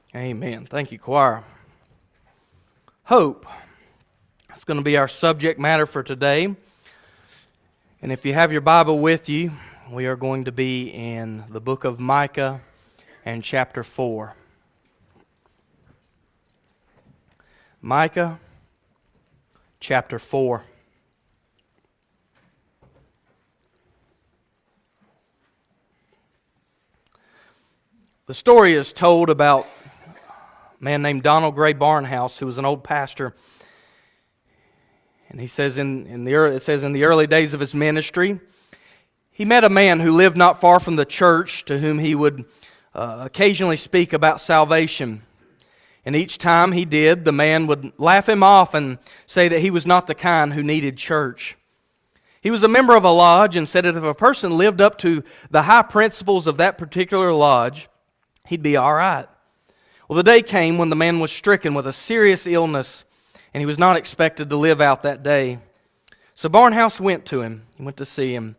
Amen. Thank you, choir. Hope. That's going to be our subject matter for today. And if you have your Bible with you, we are going to be in the book of Micah and chapter 4. Micah chapter 4. The story is told about a man named Donald Gray Barnhouse, who was an old pastor. And he says in the early days of his ministry, he met a man who lived not far from the church, to whom he would occasionally speak about salvation. And each time he did, the man would laugh him off and say that he was not the kind who needed church. He was a member of a lodge and said that if a person lived up to the high principles of that particular lodge, he'd be all right. Well, the day came when the man was stricken with a serious illness, and he was not expected to live out that day. So Barnhouse went to him. He went to see him.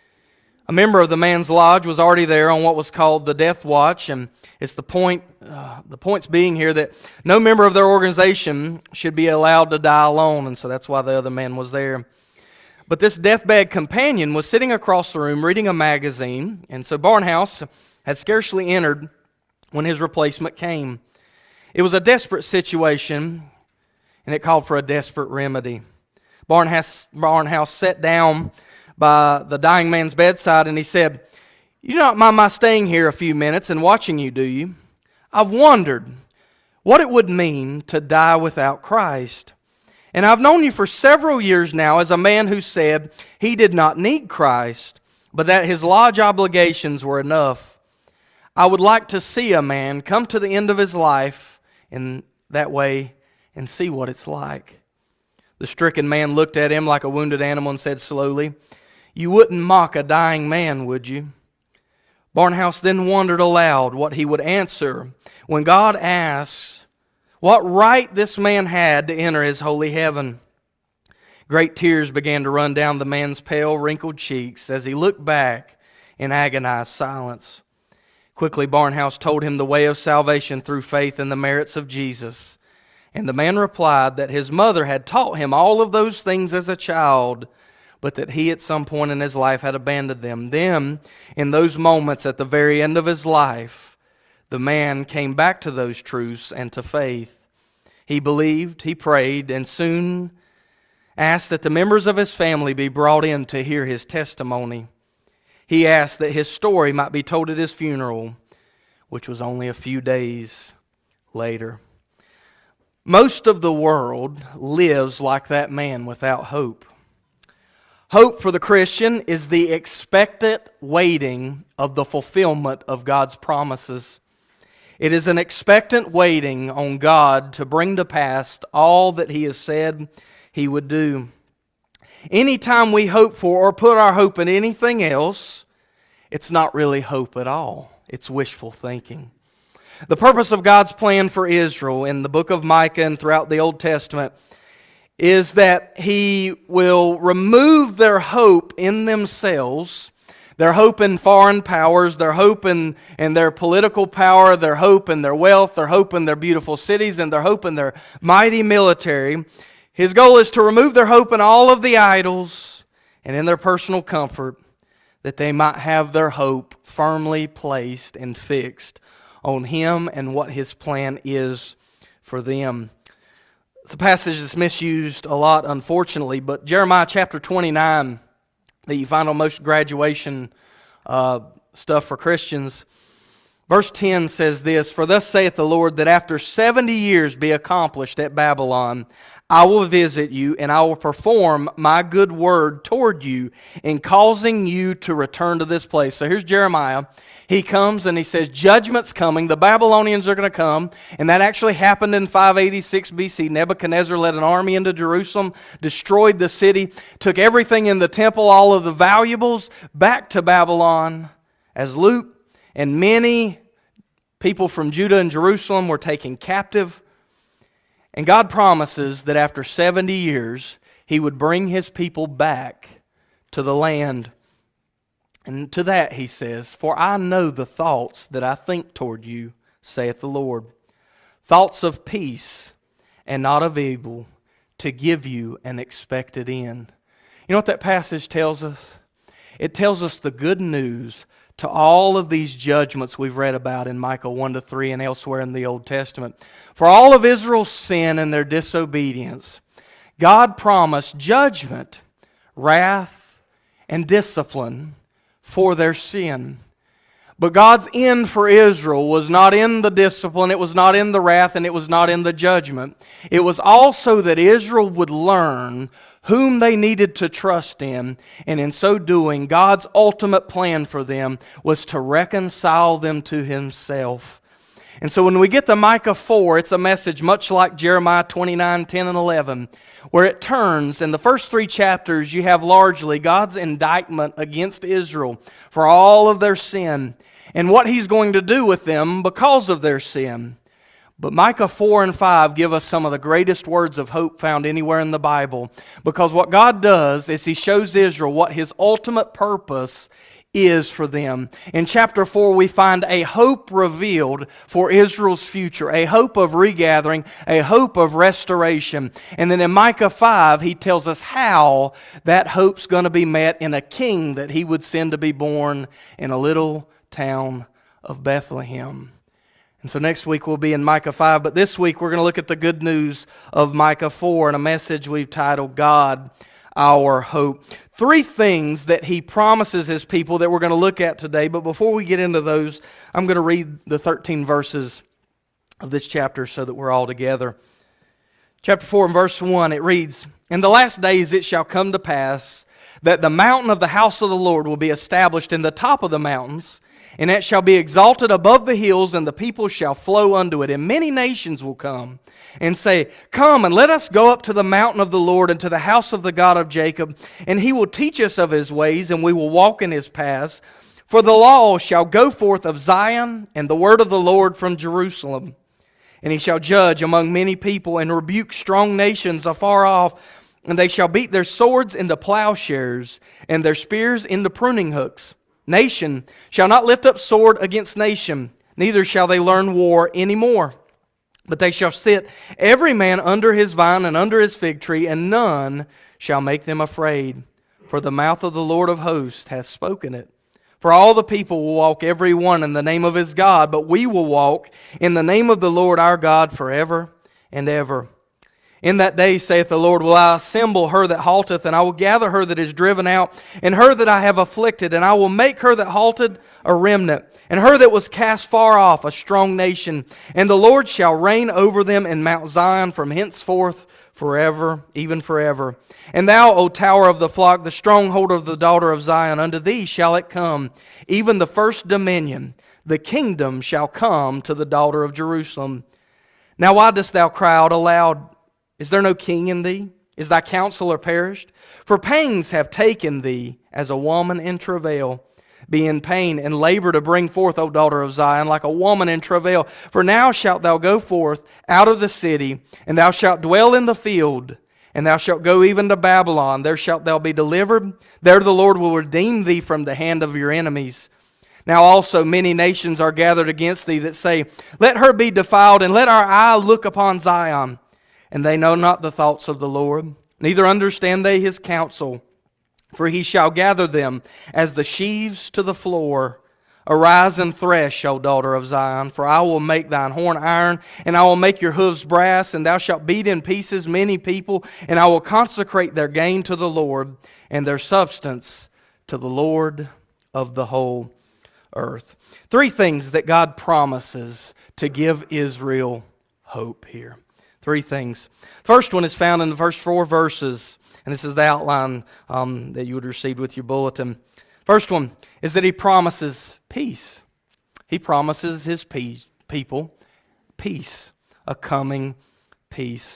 A member of the man's lodge was already there on what was called the death watch, and it's the points being here that no member of their organization should be allowed to die alone, and so that's why the other man was there. But this deathbed companion was sitting across the room reading a magazine, and so Barnhouse had scarcely entered when his replacement came. It was a desperate situation, and it called for a desperate remedy. Barnhouse sat down by the dying man's bedside, and he said, "You do not mind my staying here a few minutes and watching you, do you? I've wondered what it would mean to die without Christ. And I've known you for several years now as a man who said he did not need Christ, but that his lodge obligations were enough. I would like to see a man come to the end of his life in that way and see what it's like." The stricken man looked at him like a wounded animal and said slowly, "You wouldn't mock a dying man, would you?" Barnhouse then wondered aloud what he would answer when God asked what right this man had to enter his holy heaven. Great tears began to run down the man's pale, wrinkled cheeks as he looked back in agonized silence. Quickly, Barnhouse told him the way of salvation through faith in the merits of Jesus. And the man replied that his mother had taught him all of those things as a child, but that he at some point in his life had abandoned them. Then, in those moments at the very end of his life, the man came back to those truths and to faith. He believed, he prayed, and soon asked that the members of his family be brought in to hear his testimony. He asked that his story might be told at his funeral, which was only a few days later. Most of the world lives like that man without hope. Hope for the Christian is the expectant waiting of the fulfillment of God's promises. It is an expectant waiting on God to bring to pass all that He has said He would do. Anytime we hope for or put our hope in anything else, it's not really hope at all. It's wishful thinking. The purpose of God's plan for Israel in the book of Micah and throughout the Old Testament is that He will remove their hope in themselves, their hope in foreign powers, their hope in their political power, their hope in their wealth, their hope in their beautiful cities, and their hope in their mighty military. His goal is to remove their hope in all of the idols and in their personal comfort, that they might have their hope firmly placed and fixed on Him and what His plan is for them. It's a passage that's misused a lot, unfortunately, but Jeremiah chapter 29, that you find on most graduation stuff for Christians, verse 10 says this, "For thus saith the Lord, that after 70 years be accomplished at Babylon, I will visit you, and I will perform my good word toward you in causing you to return to this place." So here's Jeremiah. He comes and he says, judgment's coming. The Babylonians are going to come. And that actually happened in 586 BC. Nebuchadnezzar led an army into Jerusalem, destroyed the city, took everything in the temple, all of the valuables, back to Babylon, as Luke and many people from Judah and Jerusalem were taken captive. And God promises that after 70 years, He would bring His people back to the land. And to that He says, "For I know the thoughts that I think toward you, saith the Lord. thoughts of peace and not of evil, to give you an expected end. You know what that passage tells us? It tells us the good news to all of these judgments we've read about in Micah 1-3 and elsewhere in the Old Testament. For all of Israel's sin and their disobedience, God promised judgment, wrath, and discipline for their sin. But God's end for Israel was not in the discipline, it was not in the wrath, and it was not in the judgment. It was also that Israel would learn whom they needed to trust in, and in so doing, God's ultimate plan for them was to reconcile them to Himself. And so when we get to Micah 4, it's a message much like Jeremiah 29, 10, and 11, where it turns, in the first 3 chapters, you have largely God's indictment against Israel for all of their sin and what He's going to do with them because of their sin. But Micah 4 and 5 give us some of the greatest words of hope found anywhere in the Bible, because what God does is He shows Israel what His ultimate purpose is for them. In chapter 4, we find a hope revealed for Israel's future, a hope of regathering, a hope of restoration. And then in Micah 5, he tells us how that hope's going to be met in a king that He would send to be born in a little town of Bethlehem. And so next week we'll be in Micah 5, but this week we're going to look at the good news of Micah 4 in a message we've titled, God, Our Hope. 3 things that He promises His people that we're going to look at today, but before we get into those, I'm going to read the 13 verses of this chapter so that we're all together. Chapter 4 and verse 1, it reads, In the last days it shall come to pass that the mountain of the house of the Lord will be established in the top of the mountains, and it shall be exalted above the hills, and the people shall flow unto it. And many nations will come and say, Come, and let us go up to the mountain of the Lord, and to the house of the God of Jacob, and He will teach us of His ways, and we will walk in His paths. For the law shall go forth of Zion, and the word of the Lord from Jerusalem. And He shall judge among many people, and rebuke strong nations afar off. And they shall beat their swords into plowshares, and their spears into pruning hooks. Nation shall not lift up sword against nation, neither shall they learn war any more. But they shall sit every man under his vine and under his fig tree, and none shall make them afraid. For the mouth of the Lord of hosts hath spoken it. For all the people will walk every one in the name of his God, but we will walk in the name of the Lord our God forever and ever. In that day, saith the Lord, will I assemble her that halteth, and I will gather her that is driven out, and her that I have afflicted, and I will make her that halted a remnant, and her that was cast far off a strong nation. And the Lord shall reign over them in Mount Zion from henceforth forever, even forever. And thou, O tower of the flock, the stronghold of the daughter of Zion, unto thee shall it come, even the first dominion. The kingdom shall come to the daughter of Jerusalem. Now why dost thou cry out aloud? Is there no king in thee? Is thy counselor perished? For pangs have taken thee as a woman in travail. Be in pain and labor to bring forth, O daughter of Zion, like a woman in travail. For now shalt thou go forth out of the city, and thou shalt dwell in the field, and thou shalt go even to Babylon. There shalt thou be delivered. There the Lord will redeem thee from the hand of your enemies. Now also many nations are gathered against thee that say, Let her be defiled, and let our eye look upon Zion. And they know not the thoughts of the Lord, neither understand they His counsel. For He shall gather them as the sheaves to the floor. Arise and thresh, O daughter of Zion, for I will make thine horn iron, and I will make your hooves brass, and thou shalt beat in pieces many people, and I will consecrate their gain to the Lord, and their substance to the Lord of the whole earth. 3 things that God promises to give Israel hope here. 3 things. First one is found in the first 4 verses, and this is the outline that you would receive with your bulletin. First one is that He promises peace. He promises His people peace, a coming peace.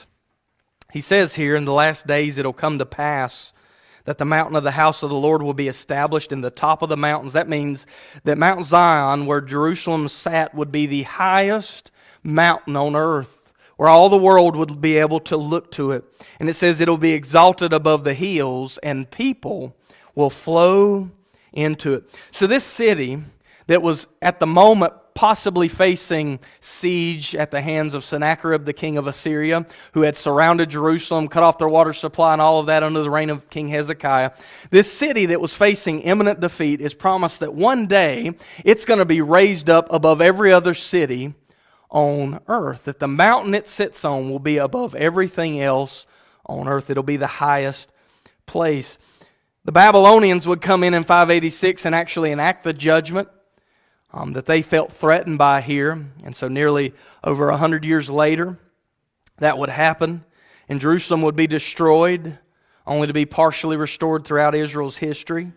He says here, in the last days it'll come to pass that the mountain of the house of the Lord will be established in the top of the mountains. That means that Mount Zion, where Jerusalem sat, would be the highest mountain on earth, where all the world would be able to look to it. And it says it'll be exalted above the hills, and people will flow into it. So this city that was at the moment possibly facing siege at the hands of Sennacherib, the king of Assyria, who had surrounded Jerusalem, cut off their water supply and all of that under the reign of King Hezekiah. This city that was facing imminent defeat is promised that one day it's going to be raised up above every other city on earth, that the mountain it sits on will be above everything else on earth. It'll be the highest place. The Babylonians would come in 586 and actually enact the judgment that they felt threatened by here. And so nearly over 100 years later, that would happen. And Jerusalem would be destroyed, only to be partially restored throughout Israel's history.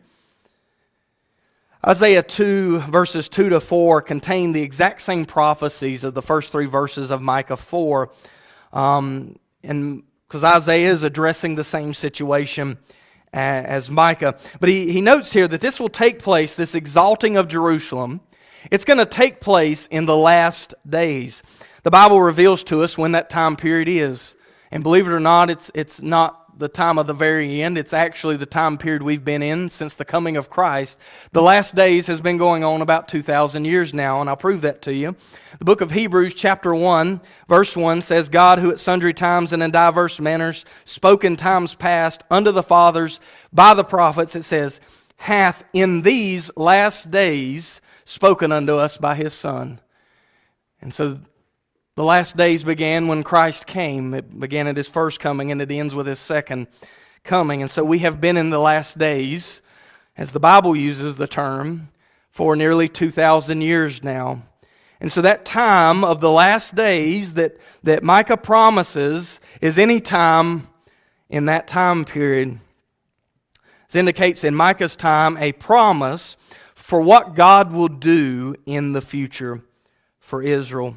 Isaiah 2, verses 2 to 4, contain the exact same prophecies of the first three verses of Micah 4. And because Isaiah is addressing the same situation as Micah. But he notes here that this will take place, this exalting of Jerusalem, it's going to take place in the last days. The Bible reveals to us when that time period is. And believe it or not, it's not the time of the very end. It's actually the time period we've been in since the coming of Christ. The last days has been going on about 2,000 years now, and I'll prove that to you. The book of Hebrews chapter 1, verse 1 says, God, who at sundry times and in diverse manners spoke in times past unto the fathers by the prophets, it says, hath in these last days spoken unto us by His Son. And so the last days began when Christ came. It began at His first coming and it ends with His second coming. And so we have been in the last days, as the Bible uses the term, for nearly 2,000 years now. And so that time of the last days that Micah promises is any time in that time period. It indicates in Micah's time a promise for what God will do in the future for Israel.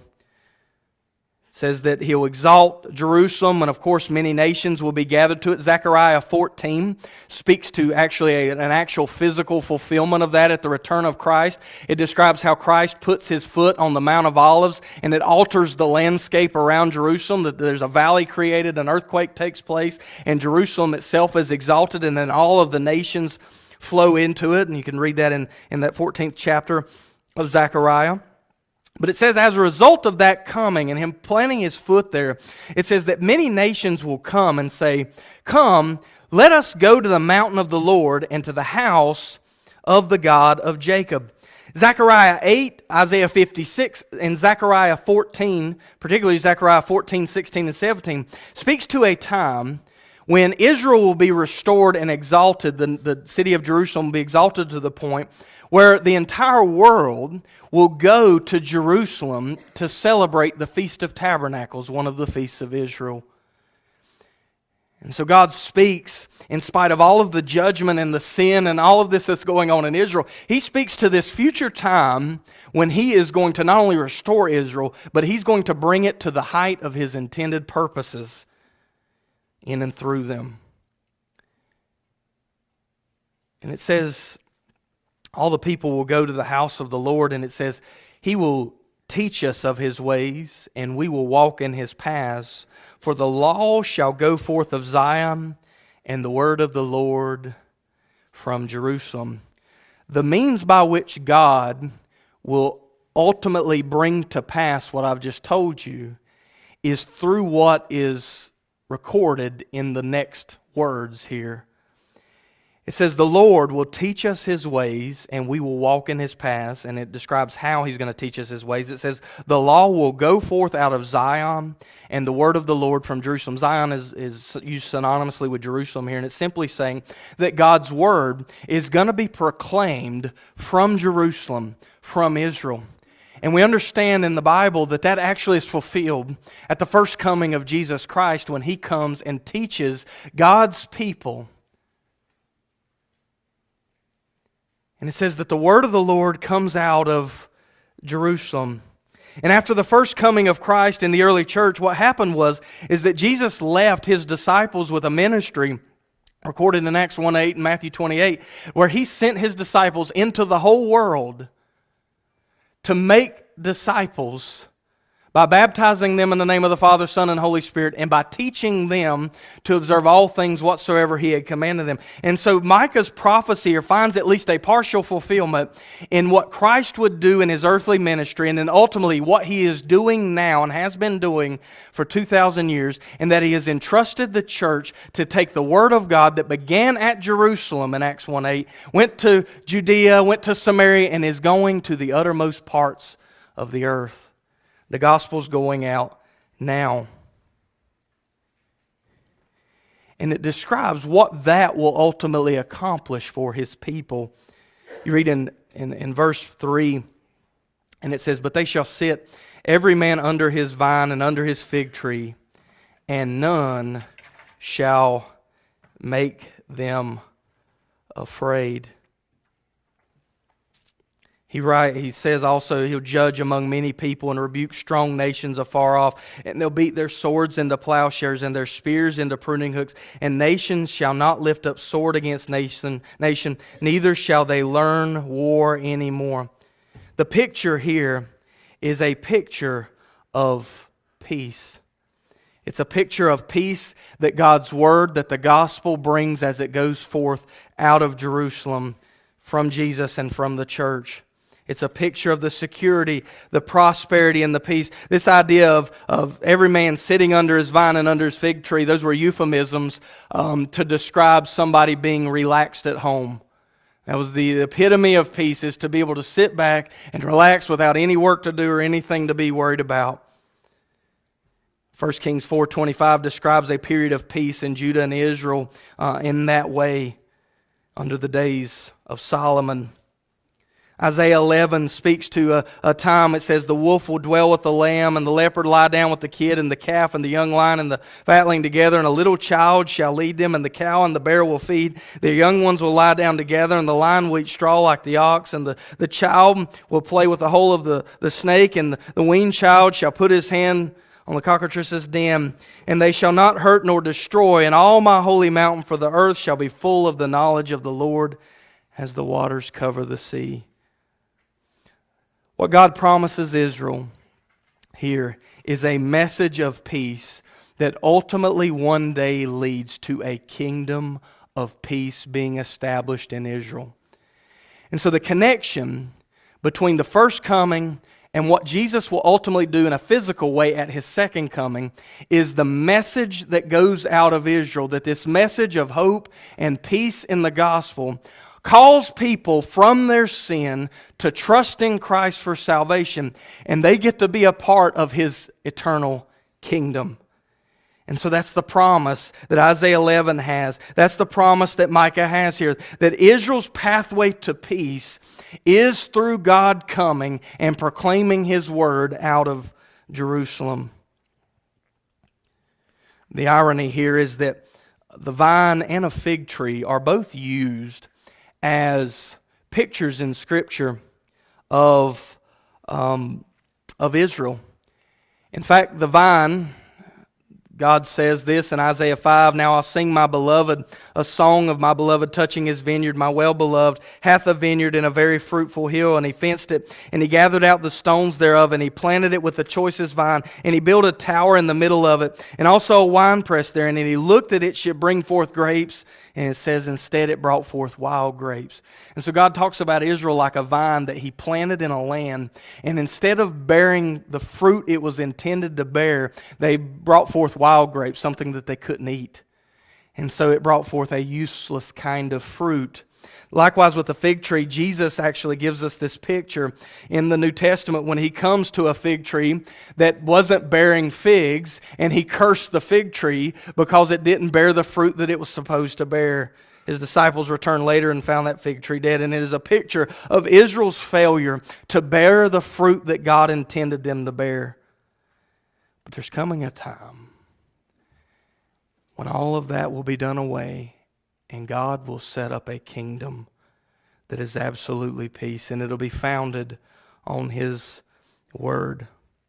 It says that He'll exalt Jerusalem, and of course many nations will be gathered to it. Zechariah 14 speaks to actually an actual physical fulfillment of that at the return of Christ. It describes how Christ puts His foot on the Mount of Olives, and it alters the landscape around Jerusalem, that there's a valley created, an earthquake takes place, and Jerusalem itself is exalted, and then all of the nations flow into it. And you can read that in that 14th chapter of Zechariah. But it says, as a result of that coming and Him planting His foot there, it says that many nations will come and say, come, let us go to the mountain of the Lord and to the house of the God of Jacob. Zechariah 8, Isaiah 56, and Zechariah 14, particularly Zechariah 14, 16, and 17, speaks to a time when Israel will be restored and exalted. The city of Jerusalem will be exalted to the point where the entire world will go to Jerusalem to celebrate the Feast of Tabernacles, one of the feasts of Israel. And so God speaks, in spite of all of the judgment and the sin and all of this that's going on in Israel, He speaks to this future time when He is going to not only restore Israel, but He's going to bring it to the height of His intended purposes in and through them. And it says, all the people will go to the house of the Lord, and it says, He will teach us of His ways, and we will walk in His paths. For the law shall go forth of Zion, and the word of the Lord from Jerusalem. The means by which God will ultimately bring to pass what I've just told you is through what is recorded in the next words here. It says, the Lord will teach us His ways, and we will walk in His paths. And it describes how He's going to teach us His ways. It says, the law will go forth out of Zion, and the word of the Lord from Jerusalem. Zion is used synonymously with Jerusalem here, and it's simply saying that God's word is going to be proclaimed from Jerusalem, from Israel. And we understand in the Bible that that actually is fulfilled at the first coming of Jesus Christ, when He comes and teaches God's people. And it says that the word of the Lord comes out of Jerusalem. And after the first coming of Christ in the early church, what happened is that Jesus left His disciples with a ministry recorded in Acts 1:8 and Matthew 28, where He sent His disciples into the whole world to make disciples by baptizing them in the name of the Father, Son, and Holy Spirit, and by teaching them to observe all things whatsoever He had commanded them. And so Micah's prophecy here finds at least a partial fulfillment in what Christ would do in His earthly ministry, and then ultimately what He is doing now and has been doing for 2,000 years, and that He has entrusted the church to take the Word of God that began at Jerusalem in Acts 1:8, went to Judea, went to Samaria, and is going to the uttermost parts of the earth. The gospel's going out now. And it describes what that will ultimately accomplish for His people. You read in verse 3, and it says, "But they shall sit every man under his vine and under his fig tree, and none shall make them afraid." He says also He'll judge among many people and rebuke strong nations afar off, and they'll beat their swords into plowshares and their spears into pruning hooks, and nations shall not lift up sword against nation, neither shall they learn war anymore. The picture here is a picture of peace. It's a picture of peace that God's Word, that the gospel brings as it goes forth out of Jerusalem from Jesus and from the church. It's a picture of the security, the prosperity, and the peace. This idea of every man sitting under his vine and under his fig tree, those were euphemisms to describe somebody being relaxed at home. That was the epitome of peace, is to be able to sit back and relax without any work to do or anything to be worried about. 1 Kings 4:25 describes a period of peace in Judah and Israel in that way under the days of Solomon. Isaiah 11 speaks to a time, it says, "The wolf will dwell with the lamb, and the leopard lie down with the kid, and the calf and the young lion and the fatling together, and a little child shall lead them, and the cow and the bear will feed. Their young ones will lie down together, and the lion will eat straw like the ox, and the child will play with the hole of the snake, and the weaned child shall put his hand on the cockatrice's den, and they shall not hurt nor destroy in all my holy mountain, for the earth shall be full of the knowledge of the Lord as the waters cover the sea." What God promises Israel here is a message of peace that ultimately one day leads to a kingdom of peace being established in Israel. And so the connection between the first coming and what Jesus will ultimately do in a physical way at His second coming is the message that goes out of Israel, that this message of hope and peace in the gospel calls people from their sin to trust in Christ for salvation, and they get to be a part of His eternal kingdom. And so that's the promise that Isaiah 11 has. That's the promise that Micah has here, that Israel's pathway to peace is through God coming and proclaiming His word out of Jerusalem. The irony here is that the vine and a fig tree are both used as pictures in Scripture of Israel. In fact, the vine, God says this in Isaiah 5, "Now I'll sing my beloved a song of my beloved touching his vineyard. My well-beloved hath a vineyard in a very fruitful hill, and he fenced it, and he gathered out the stones thereof, and he planted it with the choicest vine, and he built a tower in the middle of it, and also a winepress there, and he looked that it should bring forth grapes, and it says instead it brought forth wild grapes." And so God talks about Israel like a vine that He planted in a land, and instead of bearing the fruit it was intended to bear, they brought forth wild grapes, something that they couldn't eat. And so it brought forth a useless kind of fruit. Likewise with the fig tree, Jesus actually gives us this picture in the New Testament when He comes to a fig tree that wasn't bearing figs, and He cursed the fig tree because it didn't bear the fruit that it was supposed to bear. His disciples returned later and found that fig tree dead, and it is a picture of Israel's failure to bear the fruit that God intended them to bear. But there's coming a time when all of that will be done away, and God will set up a kingdom that is absolutely peace, and it'll be founded on His word.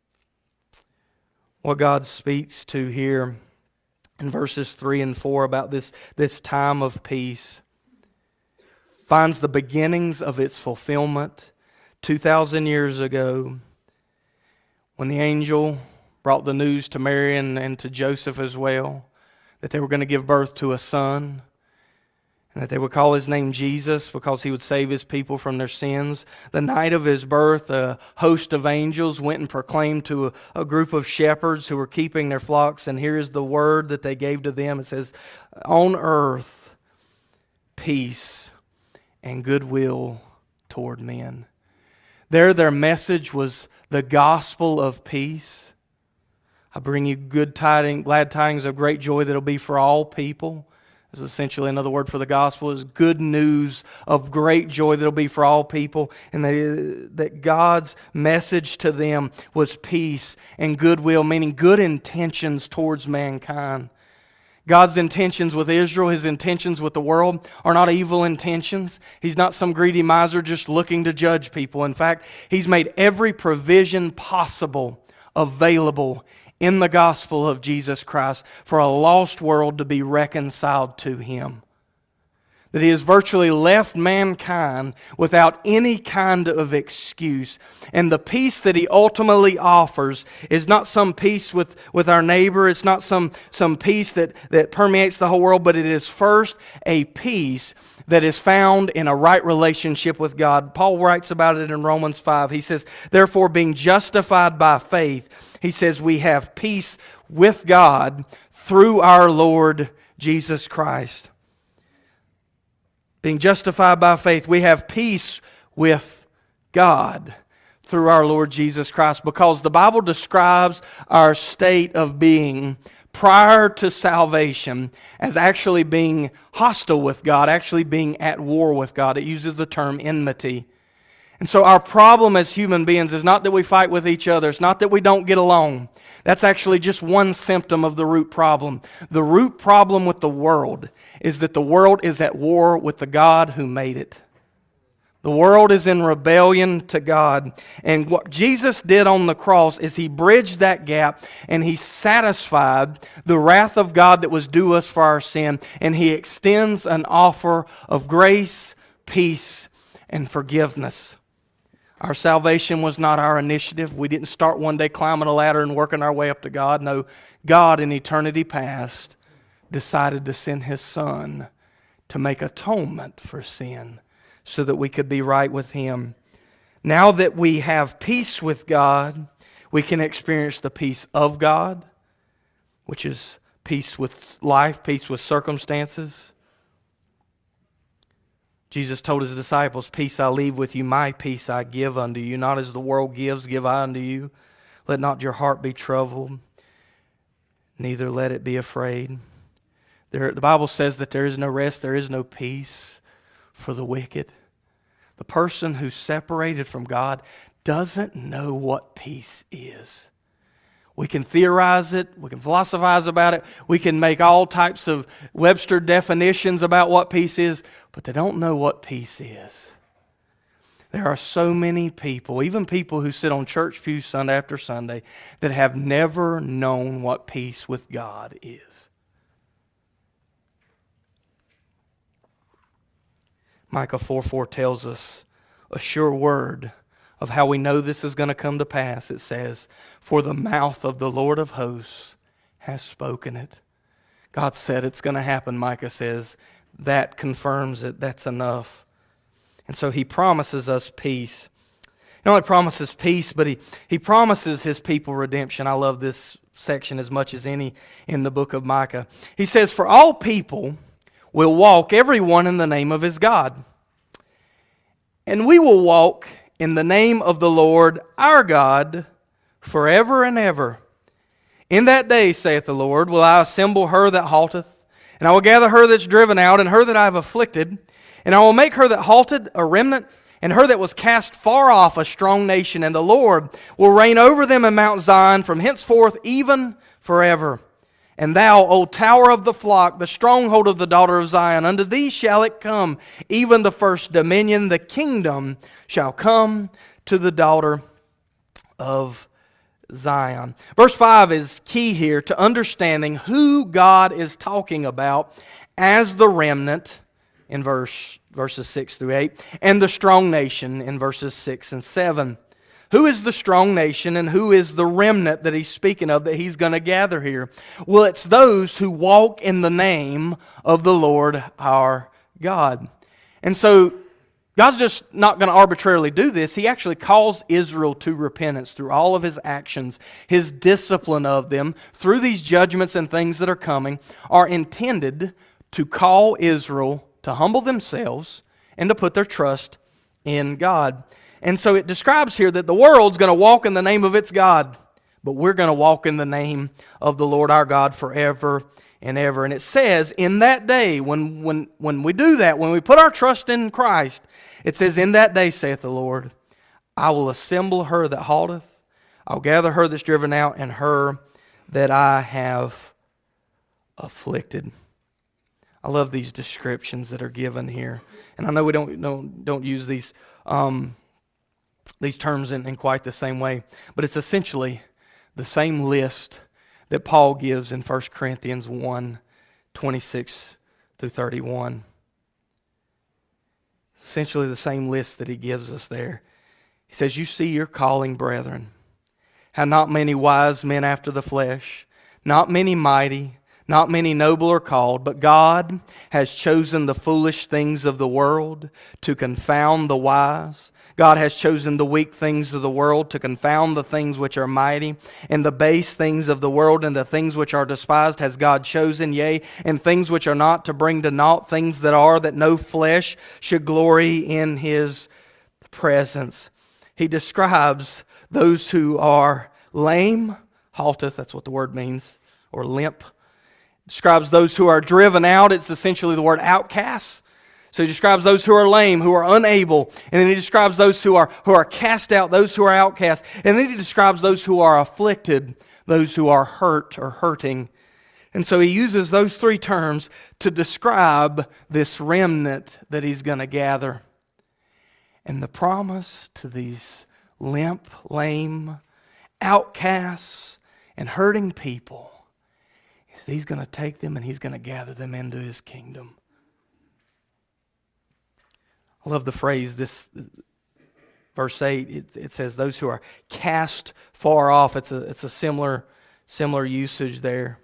What God speaks to here in verses 3 and 4 about this time of peace finds the beginnings of its fulfillment 2,000 years ago when the angel brought the news to Mary and to Joseph as well, that they were going to give birth to a son, and that they would call his name Jesus because he would save his people from their sins. The night of his birth, a host of angels went and proclaimed to a group of shepherds who were keeping their flocks, and here is the word that they gave to them. It says, on earth, peace and goodwill toward men. There, their message was the gospel of peace. I bring you good tidings, glad tidings of great joy that will be for all people. Is essentially another word for the gospel, is good news of great joy that will be for all people, and that God's message to them was peace and goodwill, meaning good intentions towards mankind. God's intentions with Israel, His intentions with the world are not evil intentions. He's not some greedy miser just looking to judge people. In fact, He's made every provision possible available in the gospel of Jesus Christ for a lost world to be reconciled to Him. That He has virtually left mankind without any kind of excuse. And the peace that He ultimately offers is not some peace with our neighbor. It's not some peace that permeates the whole world, but it is first a peace that is found in a right relationship with God. Paul writes about it in Romans 5. He says, therefore, being justified by faith, he says, we have peace with God through our Lord Jesus Christ. Being justified by faith, we have peace with God through our Lord Jesus Christ, because the Bible describes our state of being prior to salvation as actually being hostile with God, actually being at war with God. It uses the term enmity. And so our problem as human beings is not that we fight with each other. It's not that we don't get along. That's actually just one symptom of the root problem. The root problem with the world is that the world is at war with the God who made it. The world is in rebellion to God. And what Jesus did on the cross is He bridged that gap, and He satisfied the wrath of God that was due us for our sin. And He extends an offer of grace, peace, and forgiveness. Our salvation was not our initiative. We didn't start one day climbing a ladder and working our way up to God. No, God in eternity past decided to send His Son to make atonement for sin so that we could be right with Him. Now that we have peace with God, we can experience the peace of God, which is peace with life, peace with circumstances. Jesus told His disciples, peace I leave with you, my peace I give unto you. Not as the world gives, give I unto you. Let not your heart be troubled, neither let it be afraid. The Bible says that there is no rest, there is no peace for the wicked. The person who's separated from God doesn't know what peace is. We can theorize it, we can philosophize about it, we can make all types of Webster definitions about what peace is, but they don't know what peace is. There are so many people, even people who sit on church pews Sunday after Sunday, that have never known what peace with God is. Micah 4:4 tells us a sure word of how we know this is going to come to pass. It says, for the mouth of the Lord of hosts has spoken it. God said it's going to happen, Micah says. That confirms it. That's enough. And so He promises us peace. He not only promises peace, but he promises His people redemption. I love this section as much as any in the book of Micah. He says, for all people will walk, everyone in the name of his God. And we will walk in the name of the Lord our God forever and ever. In that day, saith the Lord, will I assemble her that halteth, and I will gather her that's driven out, and her that I have afflicted, and I will make her that halted a remnant, and her that was cast far off a strong nation, and the Lord will reign over them in Mount Zion from henceforth even forever. And thou, O tower of the flock, the stronghold of the daughter of Zion, unto thee shall it come, even the first dominion, the kingdom shall come to the daughter of Zion. Verse 5 is key here to understanding who God is talking about as the remnant in verses 6 through 8, and the strong nation in verses 6 and 7. Who is the strong nation and who is the remnant that he's speaking of that he's going to gather here? Well, it's those who walk in the name of the Lord our God. And so God's just not going to arbitrarily do this. He actually calls Israel to repentance through all of His actions. His discipline of them through these judgments and things that are coming are intended to call Israel to humble themselves and to put their trust in God. And so it describes here that the world's going to walk in the name of its God, but we're going to walk in the name of the Lord our God forever and ever. And it says in that day, when we do that, when we put our trust in Christ, it says, in that day, saith the Lord, I will assemble her that halteth, I'll gather her that's driven out, and her that I have afflicted. I love these descriptions that are given here. And I know we don't use these terms in quite the same way, but it's essentially the same list that Paul gives in 1 Corinthians 1, 26 through 31. Essentially the same list that he gives us there. He says, you see your calling, brethren, how not many wise men after the flesh, not many mighty, not many noble are called, but God has chosen the foolish things of the world to confound the wise. God has chosen the weak things of the world to confound the things which are mighty, and the base things of the world and the things which are despised has God chosen, yea, and things which are not, to bring to naught things that are, that no flesh should glory in His presence. He describes those who are lame, halteth, that's what the word means, or limp. Describes those who are driven out. It's essentially the word outcasts. So he describes those who are lame, who are unable. And then he describes those who are cast out, those who are outcast. And then he describes those who are afflicted, those who are hurt or hurting. And so he uses those three terms to describe this remnant that he's going to gather. And the promise to these limp, lame, outcasts, and hurting people is that he's going to take them and he's going to gather them into his kingdom. I love the phrase, this verse 8, it says those who are cast far off. It's a similar usage there.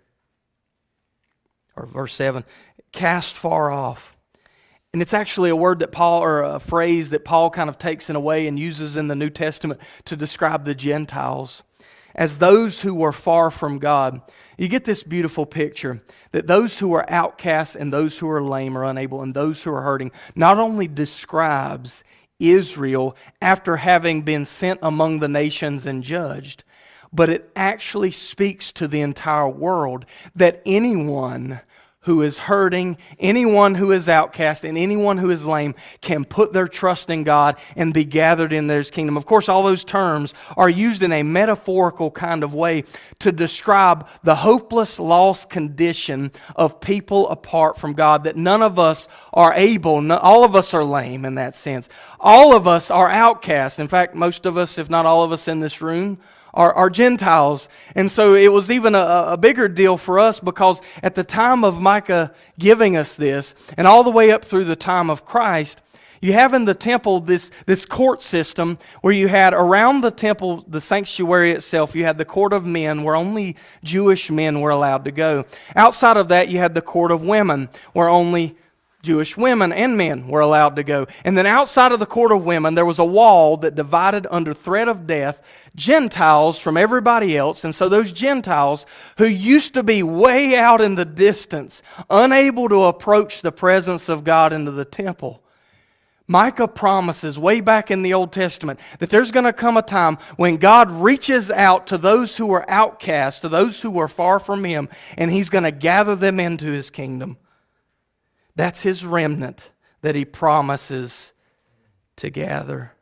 Or verse 7, cast far off. And it's actually a word that Paul, or a phrase that Paul kind of takes in a way and uses in the New Testament to describe the Gentiles as those who were far from God. You get this beautiful picture that those who are outcasts and those who are lame or unable and those who are hurting not only describes Israel after having been sent among the nations and judged, but it actually speaks to the entire world that anyone who is hurting, anyone who is outcast, and anyone who is lame can put their trust in God and be gathered in His kingdom. Of course, all those terms are used in a metaphorical kind of way to describe the hopeless, lost condition of people apart from God, that none of us are able, all of us are lame in that sense. All of us are outcasts. In fact, most of us, if not all of us in this room, are Gentiles. And so it was even a bigger deal for us, because at the time of Micah giving us this, and all the way up through the time of Christ, you have in the temple this court system where you had around the temple, the sanctuary itself, you had the court of men where only Jewish men were allowed to go. Outside of that, you had the court of women where only Jewish women and men were allowed to go. And then outside of the court of women, there was a wall that divided under threat of death Gentiles from everybody else. And so those Gentiles who used to be way out in the distance, unable to approach the presence of God into the temple, Micah promises way back in the Old Testament that there's going to come a time when God reaches out to those who are outcast, to those who are far from Him, and He's going to gather them into His kingdom. That's His remnant that He promises to gather.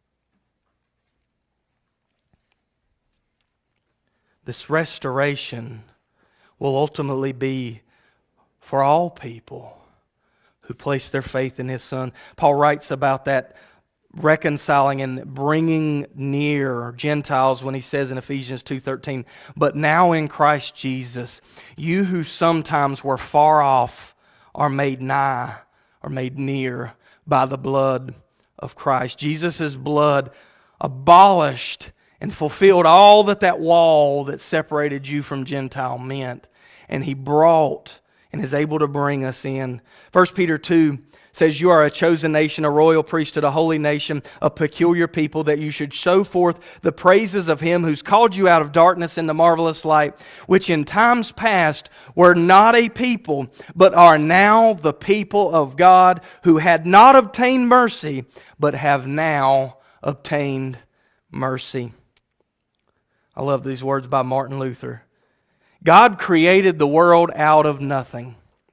This restoration will ultimately be for all people who place their faith in His Son. Paul writes about that reconciling and bringing near Gentiles when he says in Ephesians 2:13, "But now in Christ Jesus, you who sometimes were far off are made nigh, or made near by the blood of Christ." Jesus' blood abolished and fulfilled all that wall that separated you from Gentile meant. And He brought and is able to bring us in. 1 Peter 2 says, you are a chosen nation, a royal priesthood, a holy nation, a peculiar people, that you should show forth the praises of Him who's called you out of darkness into marvelous light, which in times past were not a people, but are now the people of God, who had not obtained mercy, but have now obtained mercy. I love these words by Martin Luther. God created the world out of nothing.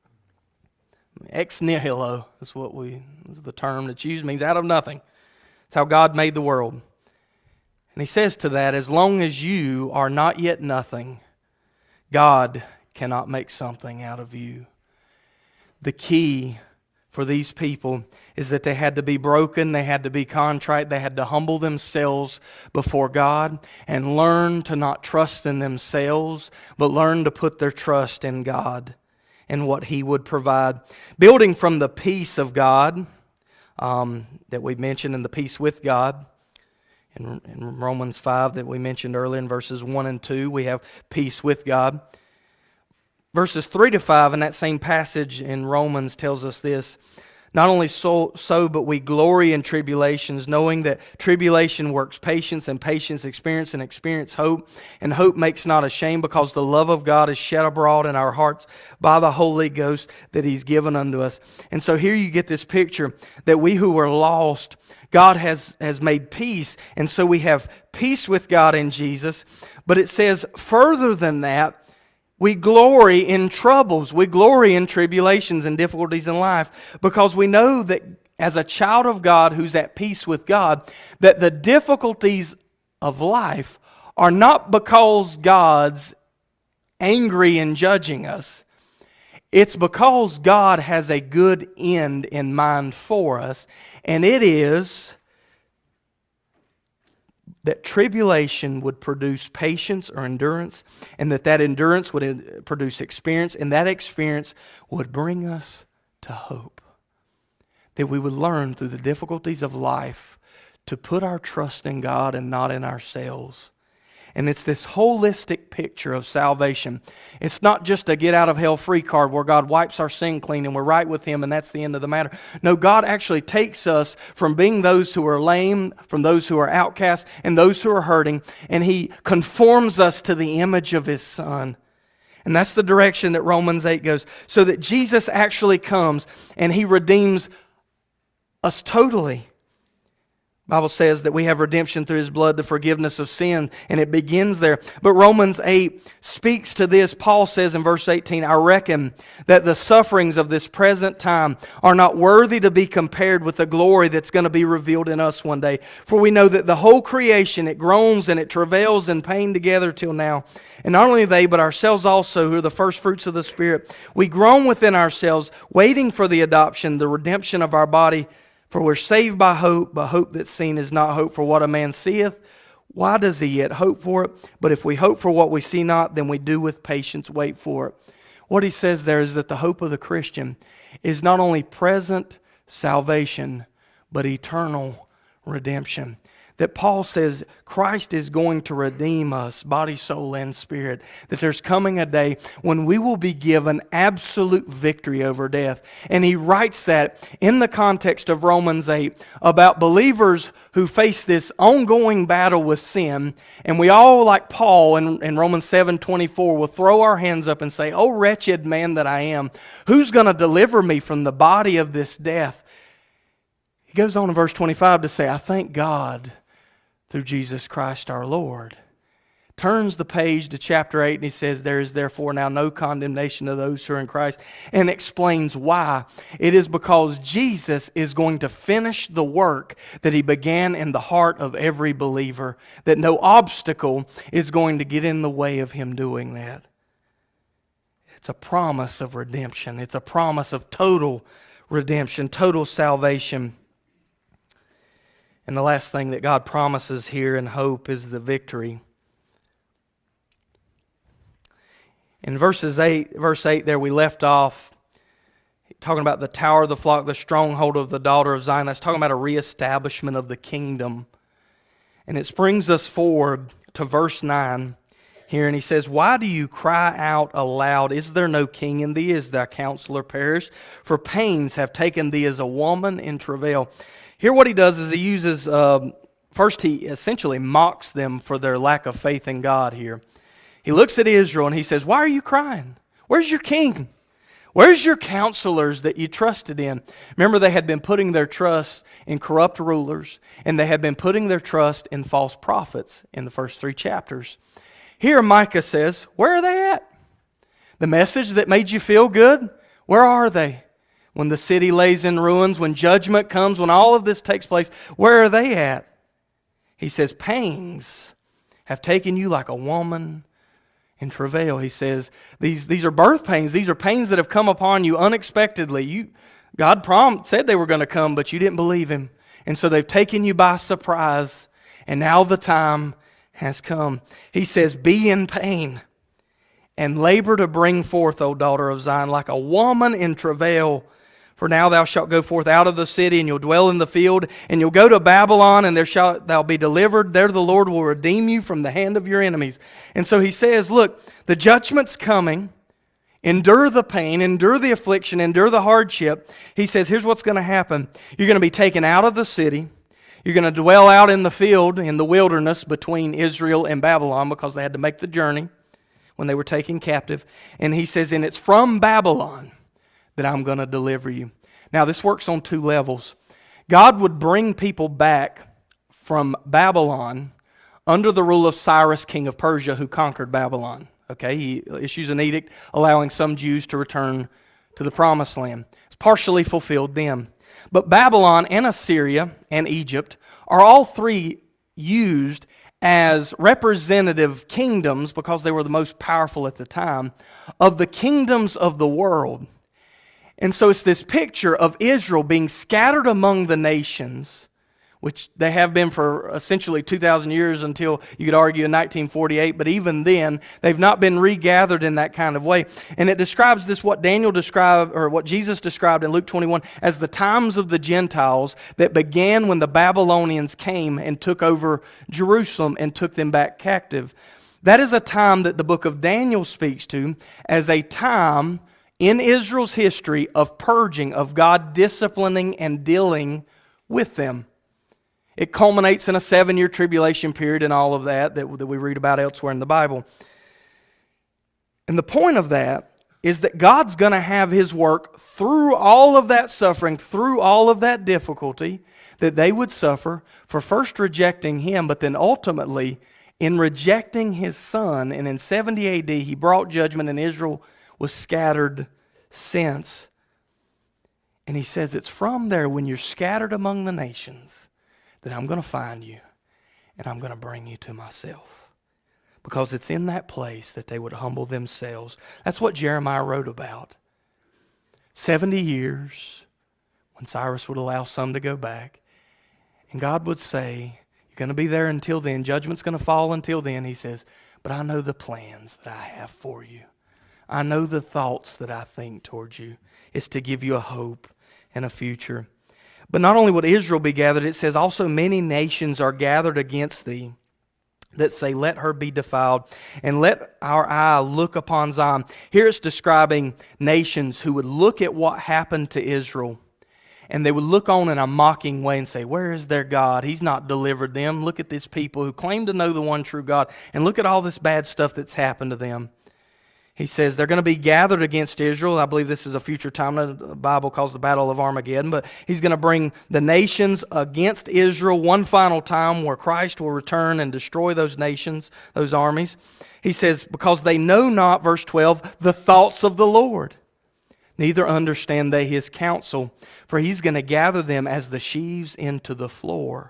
Ex nihilo is the term that's used, means out of nothing. It's how God made the world. And He says to that, as long as you are not yet nothing, God cannot make something out of you. The key for these people is that they had to be broken, they had to be contrite, they had to humble themselves before God and learn to not trust in themselves, but learn to put their trust in God and what He would provide. Building from the peace of God that we mentioned, and the peace with God. In Romans 5 that we mentioned earlier in verses 1 and 2, we have peace with God. Verses 3 to 5 in that same passage in Romans tells us this. Not only so, but we glory in tribulations, knowing that tribulation works patience, and patience experience, and experience hope. And hope makes not ashamed, because the love of God is shed abroad in our hearts by the Holy Ghost that He's given unto us. And so here you get this picture that we who were lost, God has made peace. And so we have peace with God in Jesus. But it says further than that, we glory in troubles. We glory in tribulations and difficulties in life, because we know that as a child of God who's at peace with God, that the difficulties of life are not because God's angry and judging us. It's because God has a good end in mind for us, and it is that tribulation would produce patience or endurance, and that endurance would produce experience, and that experience would bring us to hope. That we would learn through the difficulties of life to put our trust in God and not in ourselves. And it's this holistic picture of salvation. It's not just a get out of hell free card where God wipes our sin clean and we're right with Him and that's the end of the matter. No, God actually takes us from being those who are lame, from those who are outcast, and those who are hurting, and He conforms us to the image of His Son. And that's the direction that Romans 8 goes. So that Jesus actually comes and He redeems us totally. The Bible says that we have redemption through His blood, the forgiveness of sin, and it begins there. But Romans 8 speaks to this. Paul says in verse 18, I reckon that the sufferings of this present time are not worthy to be compared with the glory that's going to be revealed in us one day. For we know that the whole creation, it groans and it travails in pain together till now. And not only they, but ourselves also, who are the first fruits of the Spirit, we groan within ourselves, waiting for the adoption, the redemption of our body. For we're saved by hope, but hope that's seen is not hope. For what a man seeth, why does he yet hope for it? But if we hope for what we see not, then we do with patience wait for it. What he says there is that the hope of the Christian is not only present salvation, but eternal redemption. That Paul says Christ is going to redeem us, body, soul, and spirit. That there's coming a day when we will be given absolute victory over death. And he writes that in the context of Romans 8 about believers who face this ongoing battle with sin. And we all, like Paul in Romans 7:24, will throw our hands up and say, "Oh, wretched man that I am, who's going to deliver me from the body of this death?" He goes on in verse 25 to say, I thank God through Jesus Christ our Lord. Turns the page to chapter 8 and he says, there is therefore now no condemnation to those who are in Christ, and explains why. It is because Jesus is going to finish the work that He began in the heart of every believer, that no obstacle is going to get in the way of Him doing that. It's a promise of redemption. It's a promise of total redemption, total salvation. And the last thing that God promises here in hope is the victory. In verse 8 there we left off talking about the tower of the flock, the stronghold of the daughter of Zion. That's talking about a reestablishment of the kingdom. And it brings us forward to verse 9 here, and he says, "Why do you cry out aloud? Is there no king in thee? Is thy counselor perished? For pains have taken thee as a woman in travail." Here what he does is he uses, first he essentially mocks them for their lack of faith in God here. He looks at Israel and he says, "Why are you crying? Where's your king? Where's your counselors that you trusted in?" Remember, they had been putting their trust in corrupt rulers, and they had been putting their trust in false prophets in the first 3 chapters. Here Micah says, where are they at? The message that made you feel good, where are they? When the city lays in ruins, when judgment comes, when all of this takes place, where are they at? He says, pangs have taken you like a woman in travail. He says, these are birth pains. These are pains that have come upon you unexpectedly. God said they were going to come, but you didn't believe Him. And so they've taken you by surprise, and now the time has come. He says, be in pain and labor to bring forth, O daughter of Zion, like a woman in travail. For now thou shalt go forth out of the city, and you'll dwell in the field, and you'll go to Babylon, and there shalt thou be delivered. There the Lord will redeem you from the hand of your enemies. And so he says, look, the judgment's coming. Endure the pain, endure the affliction, endure the hardship. He says, here's what's going to happen. You're going to be taken out of the city. You're going to dwell out in the field, in the wilderness between Israel and Babylon, because they had to make the journey when they were taken captive. And he says, and it's from Babylon that I'm going to deliver you. Now, this works on 2 levels. God would bring people back from Babylon under the rule of Cyrus, king of Persia, who conquered Babylon. Okay, he issues an edict allowing some Jews to return to the Promised Land. It's partially fulfilled then. But Babylon and Assyria and Egypt are all 3 used as representative kingdoms, because they were the most powerful at the time, of the kingdoms of the world. And so it's this picture of Israel being scattered among the nations, which they have been for essentially 2,000 years until you could argue in 1948, but even then, they've not been regathered in that kind of way. And it describes this, what Daniel described, or what Jesus described in Luke 21, as the times of the Gentiles that began when the Babylonians came and took over Jerusalem and took them back captive. That is a time that the book of Daniel speaks to as a time in Israel's history of purging, of God disciplining and dealing with them. It culminates in a 7-year tribulation period and all of that we read about elsewhere in the Bible. And the point of that is that God's going to have His work through all of that suffering, through all of that difficulty that they would suffer for first rejecting Him, but then ultimately in rejecting His Son. And in 70 AD, He brought judgment, and Israel was scattered since. And He says it's from there, when you're scattered among the nations, that I'm going to find you and I'm going to bring you to myself. Because it's in that place that they would humble themselves. That's what Jeremiah wrote about. 70 years, when Cyrus would allow some to go back, and God would say, you're going to be there until then. Judgment's going to fall until then. He says, but I know the plans that I have for you. I know the thoughts that I think towards you. It's to give you a hope and a future. But not only would Israel be gathered, it says also many nations are gathered against thee, that say, let her be defiled, and let our eye look upon Zion. Here it's describing nations who would look at what happened to Israel, and they would look on in a mocking way and say, where is their God? He's not delivered them. Look at these people who claim to know the one true God, and look at all this bad stuff that's happened to them. He says they're going to be gathered against Israel. I believe this is a future time that the Bible calls the Battle of Armageddon. But He's going to bring the nations against Israel one final time, where Christ will return and destroy those nations, those armies. He says, because they know not, verse 12, the thoughts of the Lord, neither understand they His counsel. For He's going to gather them as the sheaves into the floor.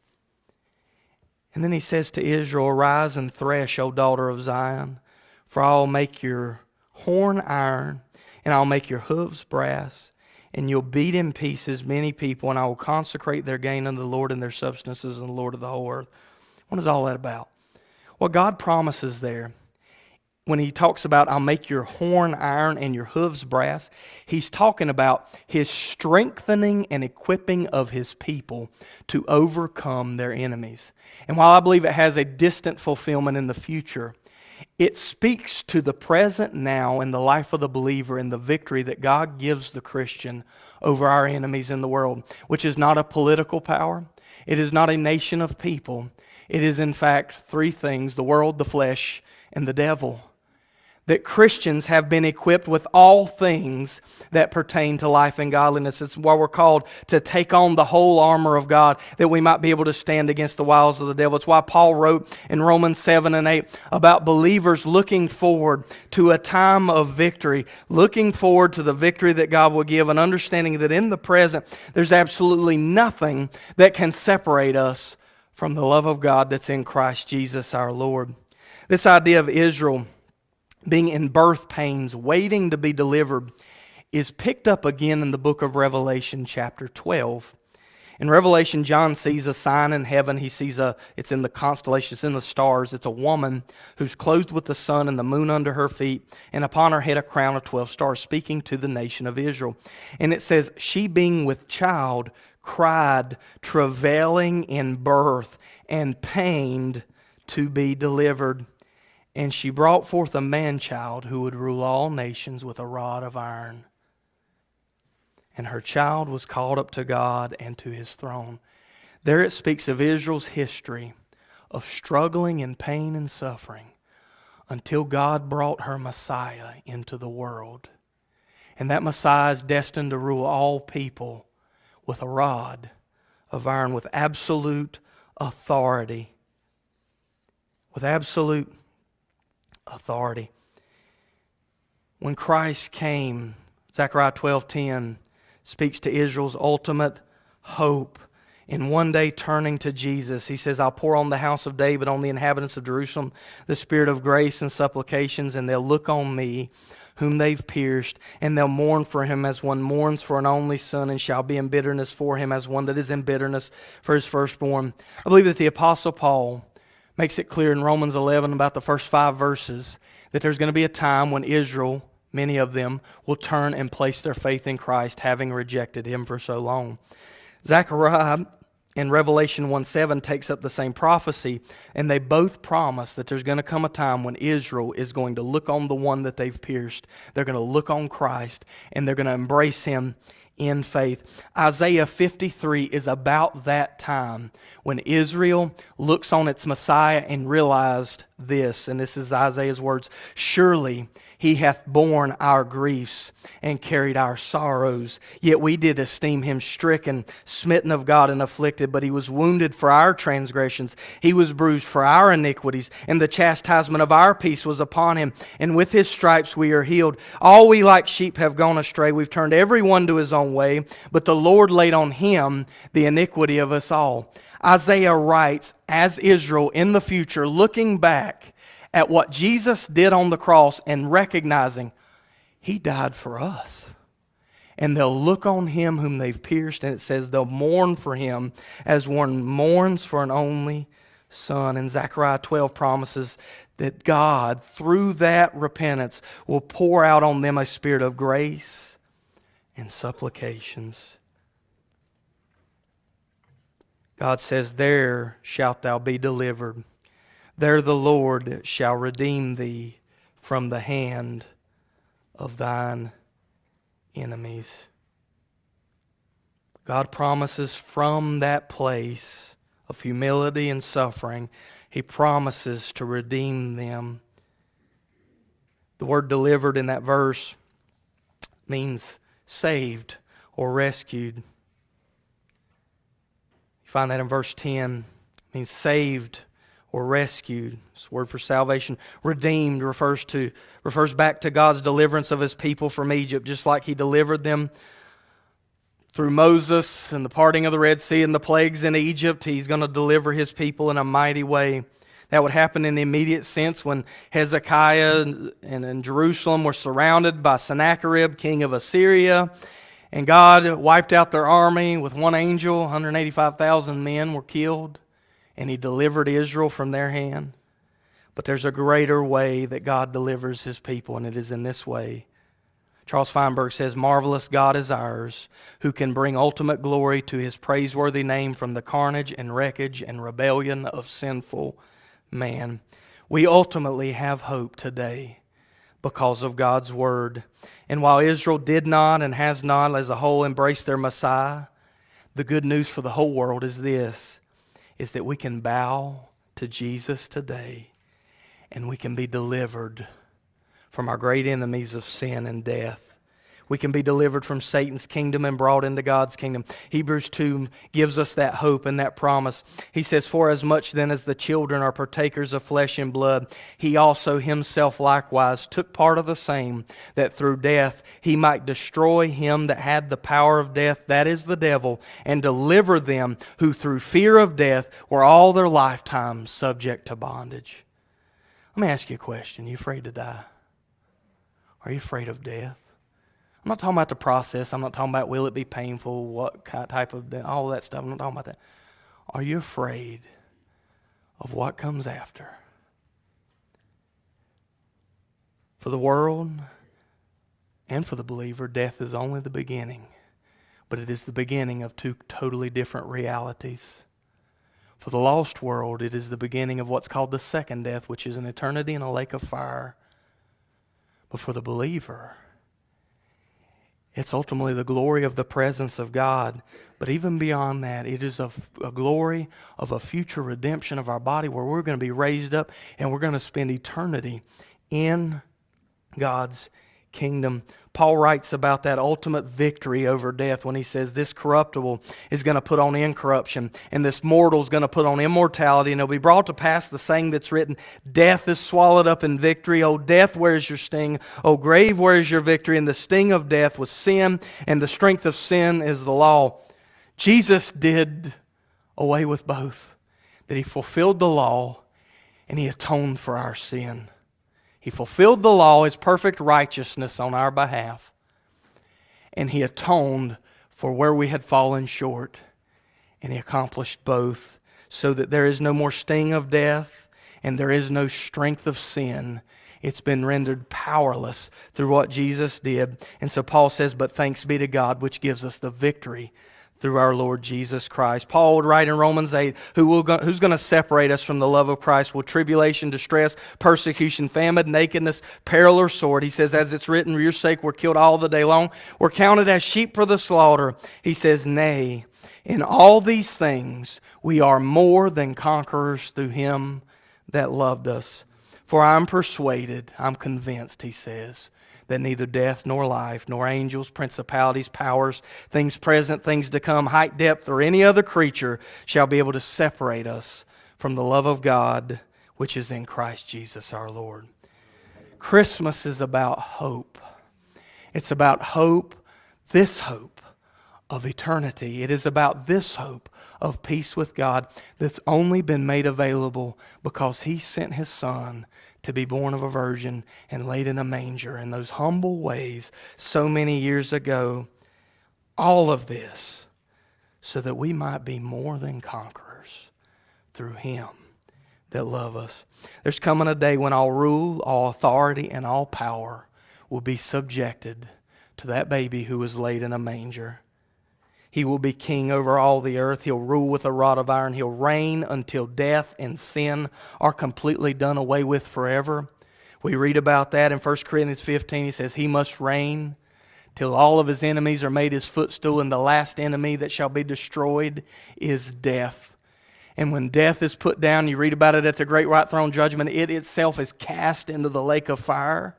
And then He says to Israel, arise and thresh, O daughter of Zion. For I'll make your horn iron, and I'll make your hooves brass, and you'll beat in pieces many people, and I will consecrate their gain unto the Lord, and their substances unto the Lord of the whole earth. What is all that about? What God promises there when he talks about, I'll make your horn iron and your hooves brass, he's talking about his strengthening and equipping of his people to overcome their enemies. And while I believe it has a distant fulfillment in the future, it speaks to the present now in the life of the believer and the victory that God gives the Christian over our enemies in the world, which is not a political power. It is not a nation of people. It is, in fact, three things: the world, the flesh, and the devil. That Christians have been equipped with all things that pertain to life and godliness. It's why we're called to take on the whole armor of God, that we might be able to stand against the wiles of the devil. It's why Paul wrote in Romans 7 and 8 about believers looking forward to a time of victory, looking forward to the victory that God will give, and understanding that in the present there's absolutely nothing that can separate us from the love of God that's in Christ Jesus our Lord. This idea of Israel being in birth pains, waiting to be delivered, is picked up again in the book of Revelation chapter 12. In Revelation, John sees a sign in heaven. He sees it's in the constellation, it's in the stars. It's a woman who's clothed with the sun and the moon under her feet, and upon her head a crown of 12 stars, speaking to the nation of Israel. And it says, she being with child cried, travailing in birth, and pained to be delivered. And she brought forth a man-child who would rule all nations with a rod of iron. And her child was called up to God and to His throne. There it speaks of Israel's history of struggling in pain and suffering until God brought her Messiah into the world. And that Messiah is destined to rule all people with a rod of iron, with absolute authority. With absolute authority. When Christ came, Zechariah 12:10 speaks to Israel's ultimate hope in one day turning to Jesus. He says, I'll pour on the house of David, on the inhabitants of Jerusalem, the spirit of grace and supplications, and they'll look on me, whom they've pierced, and they'll mourn for him as one mourns for an only son, and shall be in bitterness for him as one that is in bitterness for his firstborn. I believe that the Apostle Paul makes it clear in Romans 11 about the first 5 verses that there's going to be a time when Israel, many of them, will turn and place their faith in Christ, having rejected Him for so long. Zechariah in Revelation 1:7 takes up the same prophecy, and they both promise that there's going to come a time when Israel is going to look on the one that they've pierced. They're going to look on Christ, and they're going to embrace Him in faith. Isaiah 53 is about that time when Israel looks on its Messiah and realized this, and this is Isaiah's words, surely He hath borne our griefs and carried our sorrows, yet we did esteem Him stricken, smitten of God, and afflicted, but He was wounded for our transgressions, He was bruised for our iniquities, and the chastisement of our peace was upon Him, and with His stripes we are healed. All we like sheep have gone astray, we've turned every one to his own way, but the Lord laid on Him the iniquity of us all. Isaiah writes, as Israel in the future, looking back at what Jesus did on the cross and recognizing He died for us. And they'll look on Him whom they've pierced, and it says they'll mourn for Him as one mourns for an only son. And Zechariah 12 promises that God, through that repentance, will pour out on them a spirit of grace and supplications. God says, there shalt thou be delivered. There the Lord shall redeem thee from the hand of thine enemies. God promises from that place of humility and suffering, He promises to redeem them. The word delivered in that verse means saved or rescued. You find that in verse 10. It means saved or rescued. It's the word for salvation. Redeemed refers back to God's deliverance of His people from Egypt, just like He delivered them through Moses and the parting of the Red Sea and the plagues in Egypt. He's going to deliver His people in a mighty way. That would happen in the immediate sense when Hezekiah and Jerusalem were surrounded by Sennacherib, king of Assyria. And God wiped out their army with one angel. 185,000 men were killed. And He delivered Israel from their hand. But there's a greater way that God delivers His people, and it is in this way. Charles Feinberg says, "Marvelous God is ours, who can bring ultimate glory to His praiseworthy name from the carnage and wreckage and rebellion of sinful man." We ultimately have hope today because of God's Word. And while Israel did not and has not as a whole embraced their Messiah, the good news for the whole world is this, is that we can bow to Jesus today and we can be delivered from our great enemies of sin and death. We can be delivered from Satan's kingdom and brought into God's kingdom. Hebrews 2 gives us that hope and that promise. He says, "For as much then as the children are partakers of flesh and blood, He also Himself likewise took part of the same, that through death He might destroy him that had the power of death, that is the devil, and deliver them who through fear of death were all their lifetime subject to bondage." Let me ask you a question. Are you afraid to die? Are you afraid of death? I'm not talking about the process. I'm not talking about will it be painful, what type of death, all that stuff. I'm not talking about that. Are you afraid of what comes after? For the world and for the believer, death is only the beginning. But it is the beginning of two totally different realities. For the lost world, it is the beginning of what's called the second death, which is an eternity in a lake of fire. But for the believer, it's ultimately the glory of the presence of God. But even beyond that, it is a glory of a future redemption of our body where we're going to be raised up and we're going to spend eternity in God's kingdom. Paul writes about that ultimate victory over death when he says this corruptible is going to put on incorruption and this mortal is going to put on immortality, and it'll be brought to pass the saying that's written, "Death is swallowed up in victory. O death, where is your sting? O grave, where is your victory?" And the sting of death was sin, and the strength of sin is the law. Jesus did away with both. That He fulfilled the law and He atoned for our sin. He fulfilled the law, His perfect righteousness on our behalf. And He atoned for where we had fallen short. And He accomplished both so that there is no more sting of death and there is no strength of sin. It's been rendered powerless through what Jesus did. And so Paul says, "But thanks be to God which gives us the victory through our Lord Jesus Christ." Paul would write in Romans 8, who's going to separate us from the love of Christ? Will tribulation, distress, persecution, famine, nakedness, peril, or sword? He says, as it's written, "For your sake we're killed all the day long. We're counted as sheep for the slaughter." He says, "Nay, in all these things we are more than conquerors through Him that loved us. For I'm persuaded," I'm convinced, he says, "that neither death nor life, nor angels, principalities, powers, things present, things to come, height, depth, or any other creature shall be able to separate us from the love of God, which is in Christ Jesus our Lord." Christmas is about hope. It's about hope, this hope of eternity. It is about this hope of peace with God that's only been made available because He sent His Son to be born of a virgin and laid in a manger in those humble ways so many years ago. All of this so that we might be more than conquerors through Him that love us. There's coming a day when all rule, all authority, and all power will be subjected to that baby who was laid in a manger. He will be king over all the earth. He'll rule with a rod of iron. He'll reign until death and sin are completely done away with forever. We read about that in 1 Corinthians 15. He says, "He must reign till all of His enemies are made His footstool, and the last enemy that shall be destroyed is death." And when death is put down, you read about it at the great white throne judgment, it itself is cast into the lake of fire.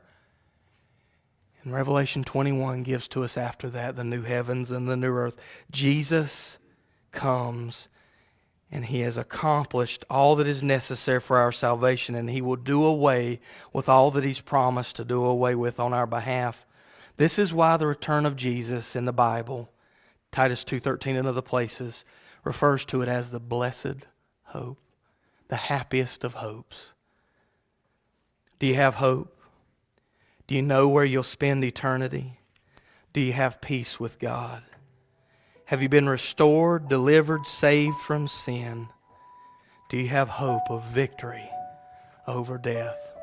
And Revelation 21 gives to us after that the new heavens and the new earth. Jesus comes and He has accomplished all that is necessary for our salvation, and He will do away with all that He's promised to do away with on our behalf. This is why the return of Jesus in the Bible, Titus 2:13 and other places, refers to it as the blessed hope, the happiest of hopes. Do you have hope? Do you know where you'll spend eternity? Do you have peace with God? Have you been restored, delivered, saved from sin? Do you have hope of victory over death.